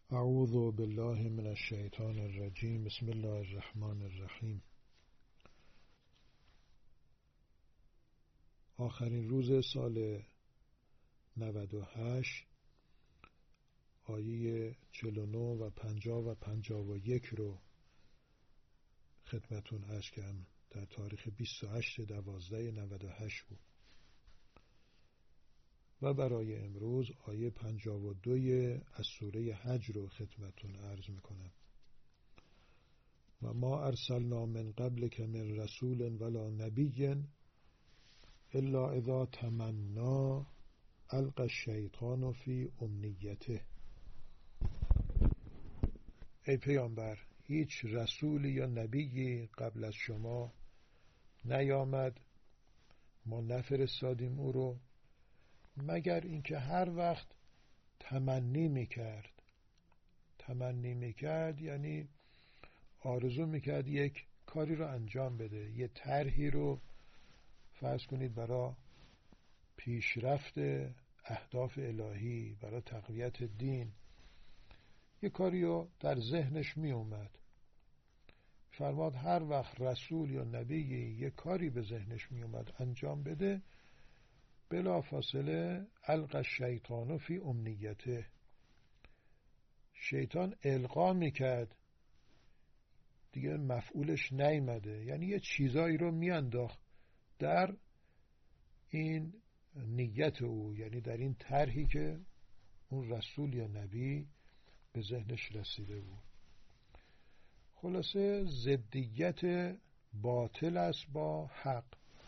اعوذ بالله من الشیطان الرجیم. بسم الله الرحمن الرحیم. آخرین روز سال 98 آیه 49 و 50 و 51 رو خدمتون عرض کردم. در تاریخ 28/12/98 بود و برای امروز آیه 52 از سوره حج رو خدمتون عرض میکنم. و ما ارسلنا من قبلک من رسول ولا نبی الا اذا تمنی القی الشیطان فی امنیته. ای پیامبر، هیچ رسولی یا نبیی قبل از شما نیامد، ما نفرستادیم او رو مگر اینکه هر وقت تمنی میکرد یعنی آرزو میکرد یک کاری رو انجام بده، یه طرحی رو فرض کنید برای پیشرفت اهداف الهی، برای تقویت دین، یه کاری رو در ذهنش می اومد. فرماد هر وقت رسول یا نبی یه کاری به ذهنش می اومد انجام بده، بلا فاصله القی الشیطان فی امنیته، شیطان القا میکرد، دیگه مفعولش نیامده، یعنی یه چیزایی رو میانداخت در این نیت او، یعنی در این طرحی که اون رسول یا نبی به ذهنش رسیده بود. خلاصه ضدیت باطل است با حق.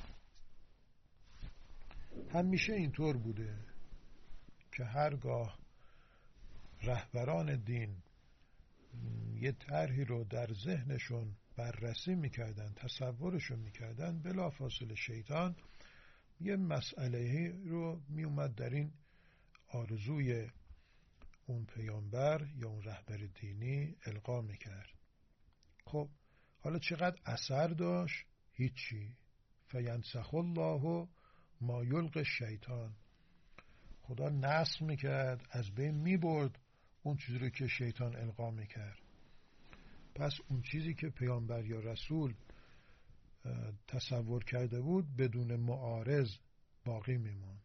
همیشه اینطور بوده که هرگاه رهبران دین یه طرحی رو در ذهنشون بررسی میکردن، تصورشون میکردن، بلافاصله شیطان یه مسئله رو میومد در این آرزوی اون پیامبر یا اون رهبر دینی القا میکرد. خب حالا چقدر اثر داشت؟ هیچی. فینسخ الله ما یلقی الشیطان، خدا نسخ میکرد، از بین میبرد اون چیزی رو که شیطان القا میکرد. پس اون چیزی که پیامبر یا رسول تصور کرده بود بدون معارض باقی میموند.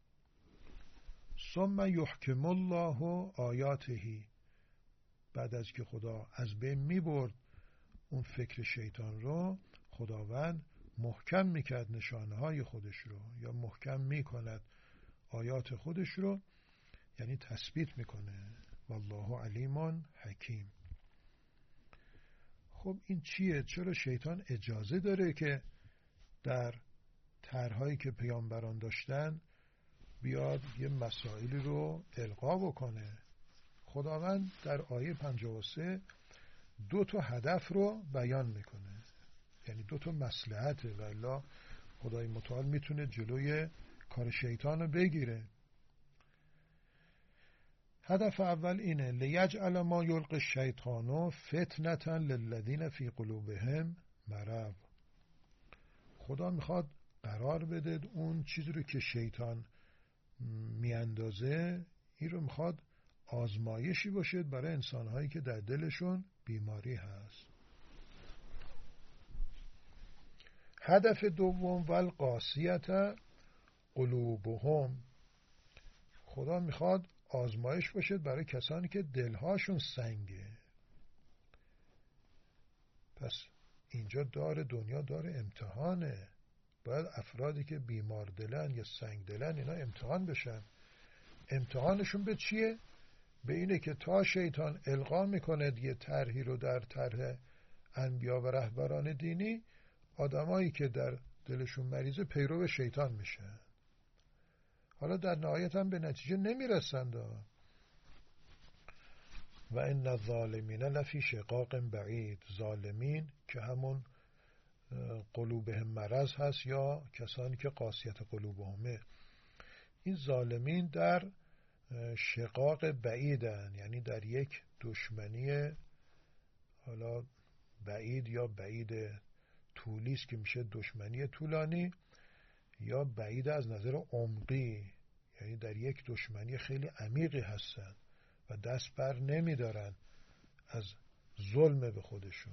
ثم یحکم الله آیاته، بعد از که خدا از بین میبرد اون فکر شیطان رو، خداوند محکم میکرد نشانه های خودش رو، یا محکم میکند آیات خودش رو، یعنی تثبیت میکنه. والله علیم حکیم. خب این چیه؟ چرا شیطان اجازه داره که در طرحهایی که پیامبران داشتن بیاد یه مسائلی رو القا بکنه؟ خداوند در آیه 53 دو تا هدف رو بیان میکنه، یعنی دو تا مصلحته، و الا خدای متعال میتونه جلوی کار شیطان رو بگیره. هدف اول اینه لیجعل ما یلقی الشیطان فتنة للذین فی قلوبهم مرض. خدا میخواد قرار بده اون چیزی رو که شیطان میاندازه، این رو میخواد آزمایشی باشه برای انسانهایی که در دلشون بیماری هست. هدف دوم والقاسیة قلوبهم، خدا میخواد آزمایش باشه برای کسانی که دلهاشون سنگه. پس اینجا دنیا دار امتحانه، باید افرادی که بیمار دلن یا سنگ دلن اینا امتحان بشن. امتحانشون به چیه؟ به اینه که تا شیطان القا میکنه یه طرحی رو در طرح انبیا و رهبران دینی، آدمایی که در دلشون مریضه پیرو شیطان میشن. حالا در نهایت هم به نتیجه نمیرسند. و ان الظالمین لفی شقاق بعید، ظالمین که همون قلوبهم مرض هست یا کسانی که قاسیت قلوبهمه، این ظالمین در شقاق بعیدن، یعنی در یک دشمنی، حالا بعید یا بعید طولی است که میشه دشمنی طولانی، یا بعید از نظر عمقی، یعنی در یک دشمنی خیلی عمیقی هستن. و دست بر نمیدارن از ظلم به خودشون.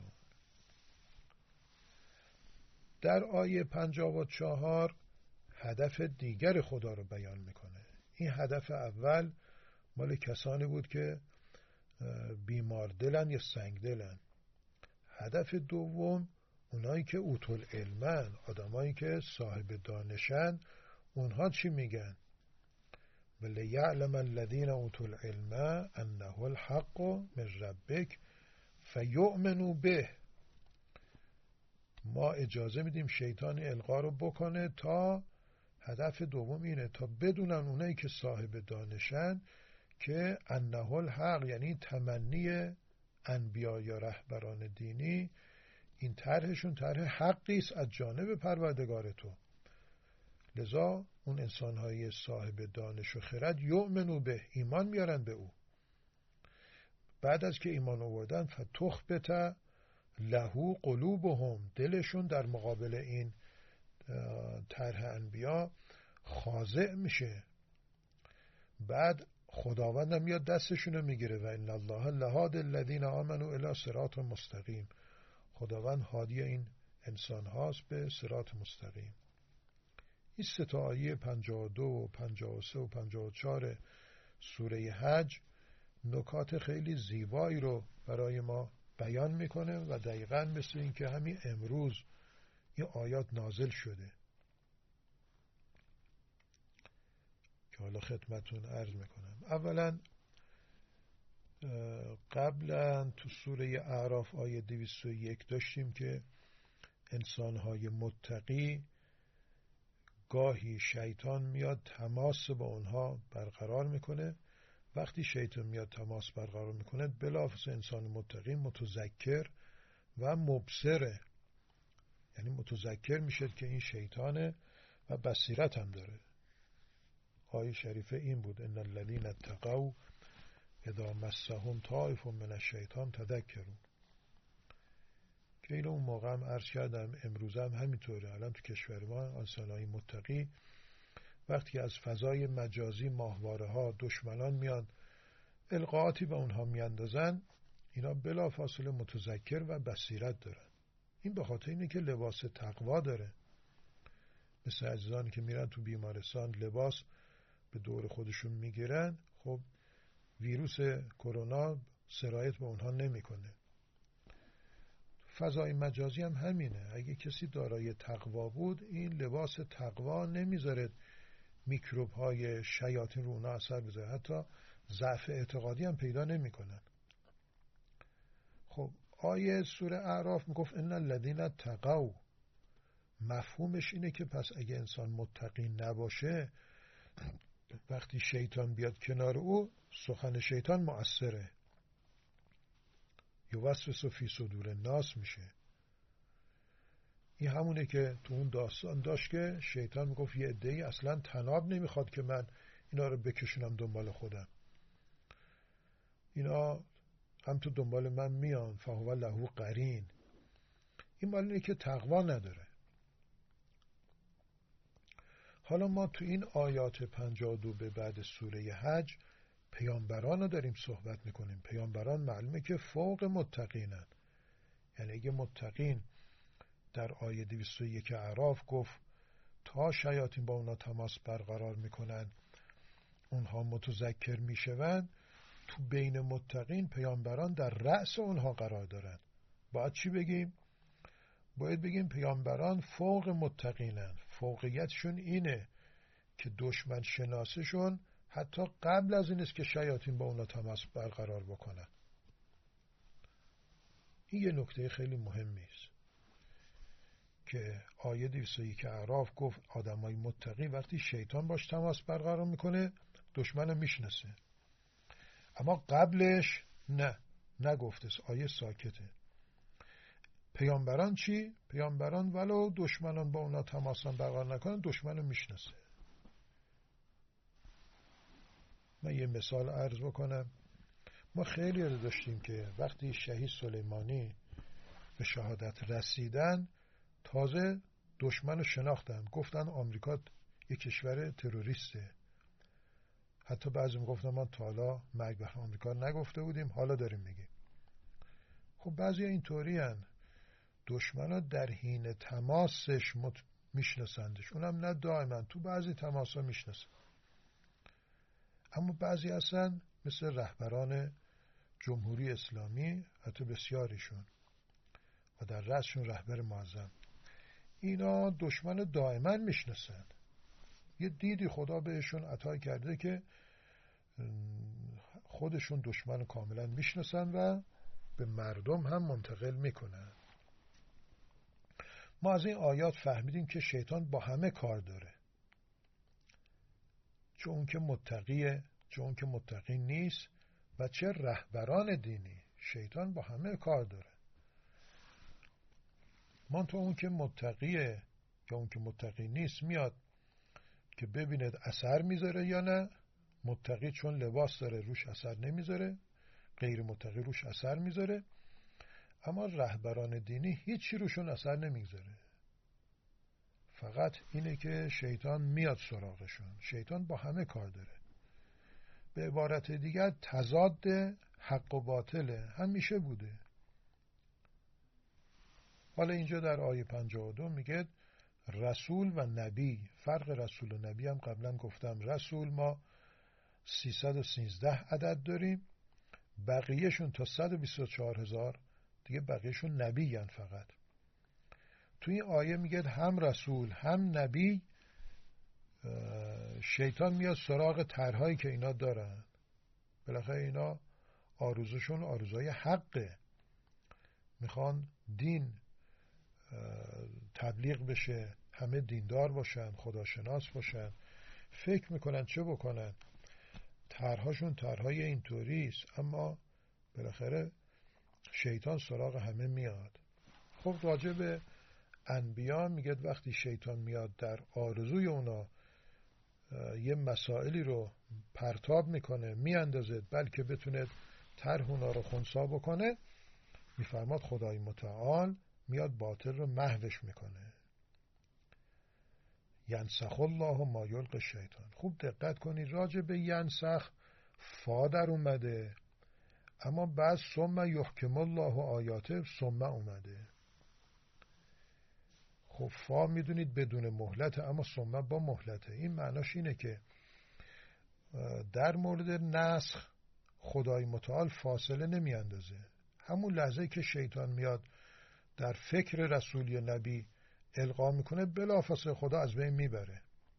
در آیه 54 هدف دیگر خدا رو بیان میکنه. این هدف اول مال کسانی بود که بیمار دلن یا سنگ دلن. هدف دوم اونایی که اوتول علمن، آدمایی که صاحب دانشن، اونها چی میگن؟ وَلِيَعْلَمَ الَّذِينَ اوتوا الْعِلْمَ أَنَّهُ الْحَقُّ مِنْ رَبِّكَ فَيُؤْمِنُوا بِهِ. ما اجازه میدیم شیطان القا رو بکنه تا هدف دوم اینه، تا بدونن اونایی که صاحب دانشن که انه الحق، یعنی تمنی انبیا یا رهبران دینی، این طرحشون طرح حقی است از جانب پروردگار تو. لذا اون انسانهای صاحب دانش و خرد یؤمنوا به، ایمان میارن به او. بعد از که ایمان آوردن فتخبت له قلوبهم، دلشون در مقابل این طرح انبیا خاضع میشه. بعد خداوند هم میاد دستشون رو میگیره و ان الله لهادی الذین آمنوا الی صراط مستقیم. خداوند هادی این انسان هاست به صراط مستقیم. این سه تا آیه 52 و 53 و 54 سوره حج نکات خیلی زیبایی رو برای ما بیان میکنه و دقیقاً مثل این که همین امروز این آیات نازل شده که حالا خدمتون عرض میکنم. اولا قبلا تو سوره اعراف آیه 201 داشتیم که انسانهای متقی گاهی شیطان میاد تماس با اونها برقرار میکنه. وقتی شیطان میاد تماس برقرار میکنه بلافاصله انسان متقی متذکر و مبصره، یعنی متذکر میشه که این شیطانه و بصیرت هم داره. آیه شریفه این بود ان الذین اتقوا اذا مسهم طائف من الشیطان تذکروا، که اینو اون موقع هم عرض کردم، امروز هم همینطوره. الان تو کشور ما انسانهای متقی وقتی از فضای مجازی ماهواره ها دشمنان میان القاعاتی به اونها میاندازن، اینا بلافاصله متذکر و بصیرت دارن. این به خاطر اینه که لباس تقوا داره. مثل عزیزانی که میرن تو بیمارستان لباس به دور خودشون میگیرن، خب ویروس کرونا سرایت به اونها نمیکنه. فضای مجازی هم همینه. اگه کسی دارای تقوا بود، این لباس تقوا نمیذاره میکروب های شیاطین رو اونا اثر بذاره، حتی ضعف اعتقادی هم پیدا نمیکنن. خب آیه سوره اعراف میگفت ان الذین اتقوا، مفهومش اینه که پس اگه انسان متقی نباشه، وقتی شیطان بیاد کنار او، سخن شیطان مؤثره، یوسوس فی صدور الناس میشه. این همونه که تو اون داستان داشت که شیطان میگفت یه عده‌ای اصلا طناب نمیخواد که من اینا رو بکشونم دنبال خودم، اینا هم تو دنبال من میان، فهو له قرین. این مال اینه که تقوا نداره. حالا ما تو این آیات 52 به بعد سوره حج پیامبران رو داریم صحبت میکنیم. پیامبران معلومه که فوق متقینن. یعنی اگه متقین در آیه 201 اعراف گفت تا شیاطین با اونا تماس برقرار میکنن اونها متذکر میشون، تو بین متقین پیامبران در رأس اونها قرار دارن. باید چی بگیم؟ باید بگیم پیامبران فوق متقینن. فوقیتشون اینه که دشمن شناسشون حتی قبل از این است که شیاطین با اونا تماس برقرار بکنن. این یه نکته خیلی مهمی است که آیه 201 اعراف گفت آدمای متقی وقتی شیطان باش تماس برقرار میکنه دشمن رو میشناسه، اما قبلش نگفته. آیه ساکته. پیامبران چی؟ پیامبران ولو دشمنان با اونا تماس برقرار نکنن دشمن رو میشناسه. من یه مثال عرض بکنم. ما خیلی رو داشتیم که وقتی شهید سلیمانی به شهادت رسیدن تازه دشمن رو شناختن، گفتن آمریکا یک کشور تروریسته. حتی بعضی میگفتن ما تا حالا مرگ بر آمریکا نگفته بودیم، حالا داریم میگیم. خب بعضی اینطوری هن. دشمن ها در حین تماسش میشناسندش، اونم نه دائما، تو بعضی تماس ها میشناسن. اما بعضی هستن مثل رهبران جمهوری اسلامی، حتی بسیاریشون و در رأسشون رهبر معظم، اینا دشمن دائما میشناسن. یه دیدی خدا بهشون عطا کرده که خودشون دشمن کاملا میشناسن و به مردم هم منتقل میکنن. ما از این آیات فهمیدیم که شیطان با همه کار داره، چون که متقیه، چون که متقی نیست، و چه رهبران دینی. شیطان با همه کار داره. من تو اون که متقیه یا اون که متقی نیست میاد که ببیند اثر میذاره یا نه. متقی چون لباس داره روش اثر نمیذاره، غیر متقی روش اثر میذاره. اما رهبران دینی هیچی روشون اثر نمیذاره. فقط اینه که شیطان میاد سراغشون. شیطان با همه کار داره. به عبارت دیگر تضاد حق و باطله، همیشه بوده. حالا اینجا در آیه 52 میگه رسول و نبی. فرق رسول و نبی هم قبلا گفتم. رسول ما 313 عدد داریم، بقیهشون تا 124,000 دیگه بقیهشون نبی هن. فقط تو این آیه میگه هم رسول هم نبی. شیطان میاد سراغ طرحایی که اینا دارن. بالاخره اینا آرزوشون آرزوهای حقه، میخوان دین تبلیغ بشه، همه دیندار باشن، خداشناس باشن، فکر میکنن چه بکنن. طرحهاشون طرحهای اینطوری است، اما بالاخره شیطان سراغ همه میاد. خب راجع به انبیا میگه وقتی شیطان میاد در آرزوی اونا یه مسائلی رو پرتاب میکنه، میاندازه، بلکه بتونه طرح اونا رو خنثی بکنه، میفرماد خدای متعال میاد باطل رو محوش میکنه. ینسخ الله ما یلقی الشیطان. خوب دقت کنید، راجع به ینسخ فا در اومده، اما بعد ثم یحکم الله آیاته ثم اومده. خب فا میدونید بدون مهلته، اما ثم با مهلته. این معناش اینه که در مورد نسخ خدای متعال فاصله نمی اندازه. همون لحظه که شیطان میاد در فکر رسول یا نبی القا میکنه، بلافاصله خدا از بین میبره.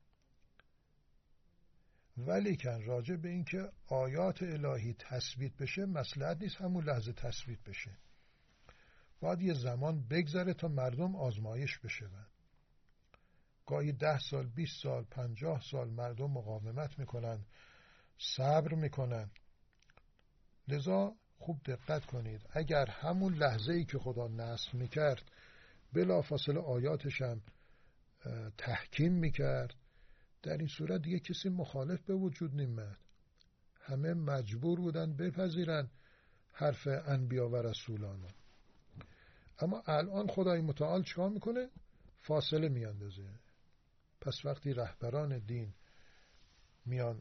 ولی کن راجع به این که آیات الهی تثبیت بشه مصلحت نیست همون لحظه تثبیت بشه. باید یه زمان بگذره تا مردم آزمایش بشه. گاهی 10 سال، 20 سال، 50 سال مردم مقاومت میکنن، صبر میکنن. لذا خوب دقت کنید، اگر همون لحظه ای که خدا نسخ میکرد بلافاصله آیاتش هم تحکیم میکرد، در این صورت دیگه کسی مخالف به وجود نمیاد. همه مجبور بودن بپذیرن حرف انبیا و رسولانو. اما الان خدای متعال چیکار میکنه؟ فاصله میاندازه. پس وقتی رهبران دین میان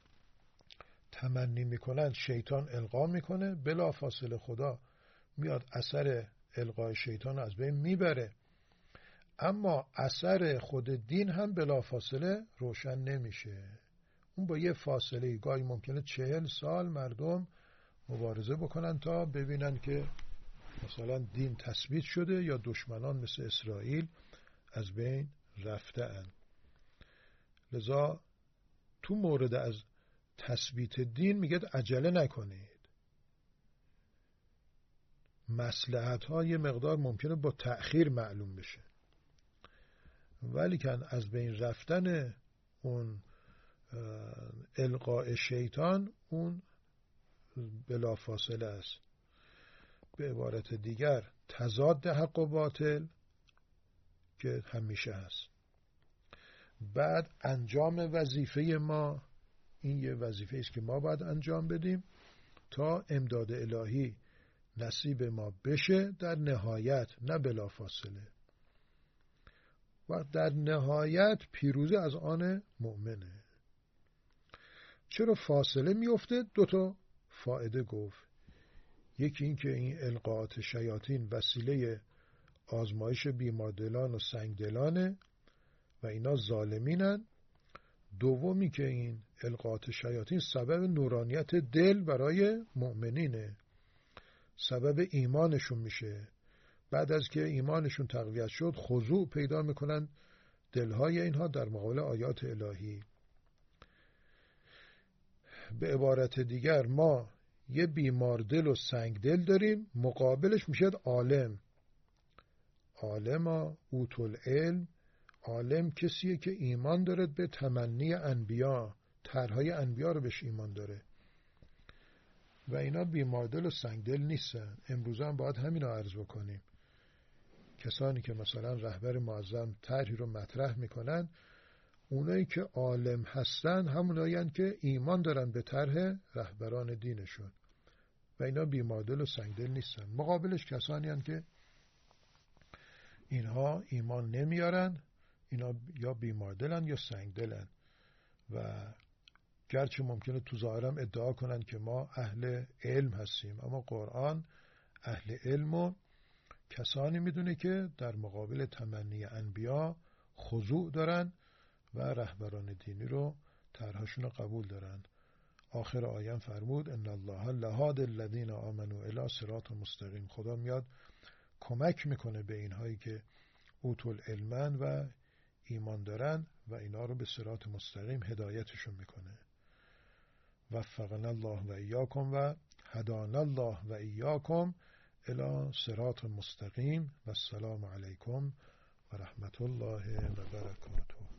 تمنی میکنن، شیطان القا میکنه، بلا فاصله خدا میاد اثر القای شیطان از بین میبره. اما اثر خود دین هم بلا فاصله روشن نمیشه. اون با یه فاصله، گاهی ممکنه 40 سال مردم مبارزه بکنن تا ببینن که مثلا دین تثبیت شده یا دشمنان مثل اسرائیل از بین رفته اند. لذا تو مورد از تثبیت دین میگه عجله نکنید. مصلحت ها یه مقدار ممکنه با تأخیر معلوم بشه، ولی کن از بین رفتن اون القاء شیطان اون بلافاصله است. به عبارت دیگر تضاد حق و باطل که همیشه هست. بعد انجام وظیفه ما، این یه وظیفه است که ما باید انجام بدیم تا امداد الهی نصیب ما بشه در نهایت، نه بلافاصله. و در نهایت پیروزی از آن مؤمنه. چرا فاصله میفته؟ 2 فایده گفت. یکی این که این القاءات شیاطین وسیله آزمایش بیماردلان و سنگدلانه و اینا ظالمینن. دومی که این القاءات شیاطین سبب نورانیت دل برای مؤمنینه، سبب ایمانشون میشه. بعد از که ایمانشون تقویت شد خضوع پیدا میکنن دلهای اینها در مقابل آیات الهی. به عبارت دیگر ما یه بیمار دل و سنگ دل داریم، مقابلش میشه عالم. عالم اوت العلم، عالم کسیه که ایمان داره به تمنی انبیا، طرحهای انبیا رو بهش ایمان داره و اینا بیماردل و سنگدل نیستن. امروز هم باید همین رو عرض بکنیم. کسانی که مثلا رهبر معظم طرحی رو مطرح میکنن، اونایی که عالم هستن همونایی هستن که ایمان دارن به طرح رهبران دینشون و اینا بیماردل و سنگدل نیستن. مقابلش کسانی هستن که اینها ایمان نمیارن، اینا یا بیماردلن یا سنگدلن و گرچه ممکنه تو ظاهرم ادعا کنن که ما اهل علم هستیم، اما قرآن اهل علم و کسانی میدونه که در مقابل تمنی انبیا خضوع دارن و رهبران دینی رو طرحشون رو قبول دارن. آخر آیه فرمود ان الله لهاد الذین آمنوا الی صراط مستقیم. خدا میاد کمک میکنه به اینهایی که اوت العلمن و ایمان دارن و اینا رو به صراط مستقیم هدایتشون میکنه. وفقنا الله و ایاکم و هدانا الله و ایاکم الی صراط مستقیم و السلام علیکم و رحمت الله و برکاته.